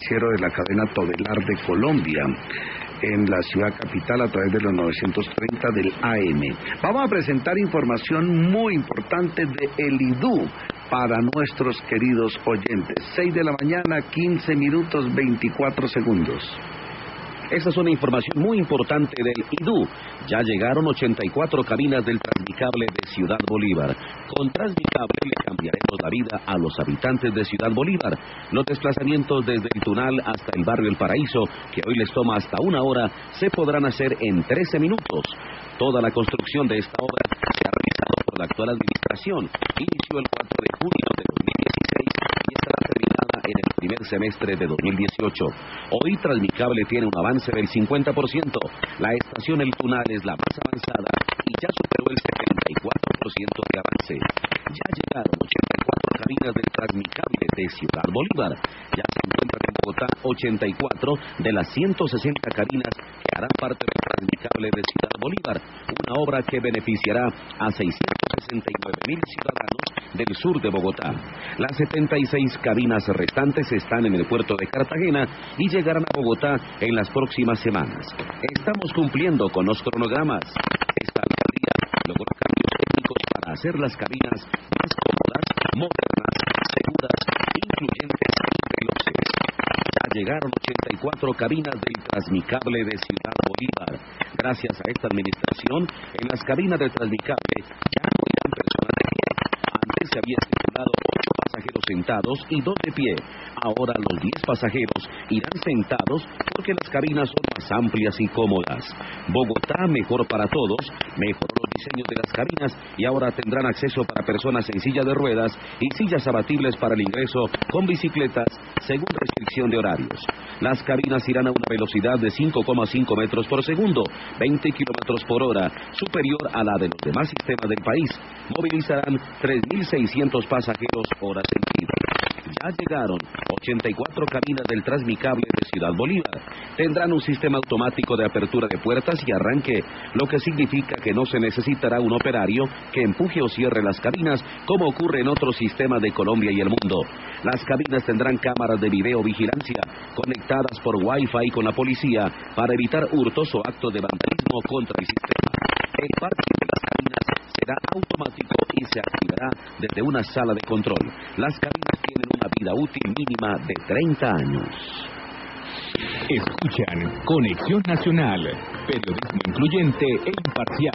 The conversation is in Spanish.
noticiero de la cadena Todelar de Colombia, en la ciudad capital a través de los 930 del AM. Vamos a presentar información muy importante de el IDU para nuestros queridos oyentes. 6 de la mañana, 15 minutos, 24 segundos. Esta es una información muy importante del IDU. Ya llegaron 84 cabinas del Transmicable de Ciudad Bolívar. Con Transmicable le cambiaremos la vida a los habitantes de Ciudad Bolívar. Los desplazamientos desde el Tunal hasta el barrio El Paraíso, que hoy les toma hasta 1 hora, se podrán hacer en 13 minutos. Toda la construcción de esta obra se ha realizado por la actual administración. Inició el 4 de junio de 2016 y estará terminada en el primer semestre de 2018. Hoy Transmicable tiene un avance del 50%. La estación El Tunal es la más avanzada y ya superó el 74% de avance. Ya llegaron 84 cabinas del Transmicable de Ciudad Bolívar. Ya se encuentran en Bogotá 84 de las 160 cabinas que harán parte del Transmicable de Ciudad Bolívar, una obra que beneficiará a 669,000 ciudadanos del sur de Bogotá. Las 76 cabinas restantes están en el puerto de Cartagena y llegarán a Bogotá en las próximas semanas. Estamos cumpliendo con los cronogramas. Esta alcaldía logró cambios técnicos para hacer las cabinas más cómodas, modernas, seguras, incluyentes y veloces. Ya llegaron 84 cabinas del Transmicable de Ciudad Bolívar. Gracias a esta administración, en las cabinas del Transmicable ya no irán personas de pie. Antes se había estipulado 8 pasajeros sentados y 2 de pie. Ahora los 10 pasajeros irán sentados porque las cabinas son más amplias y cómodas. Bogotá, mejor para todos, mejoró los diseños de las cabinas y ahora tendrán acceso para personas en silla de ruedas y sillas abatibles para el ingreso con bicicletas según restricción de horarios. Las cabinas irán a una velocidad de 5,5 metros por segundo, 20 kilómetros por hora, superior a la de los demás sistemas del país. Movilizarán 3.600 pasajeros hora sentido. Ya llegaron 84 cabinas del Transmicable de Ciudad Bolívar. Tendrán un sistema automático de apertura de puertas y arranque, lo que significa que no se necesitará un operario que empuje o cierre las cabinas, como ocurre en otros sistemas de Colombia y el mundo. Las cabinas tendrán cámaras de videovigilancia conectadas por Wi-Fi con la policía para evitar hurtos o actos de vandalismo contra el sistema. El parking de las cabinas será automático y se activará desde una sala de control. Las cabinas tienen una vida útil mínima de 30 años. Escuchan Conexión Nacional, periodismo incluyente e imparcial.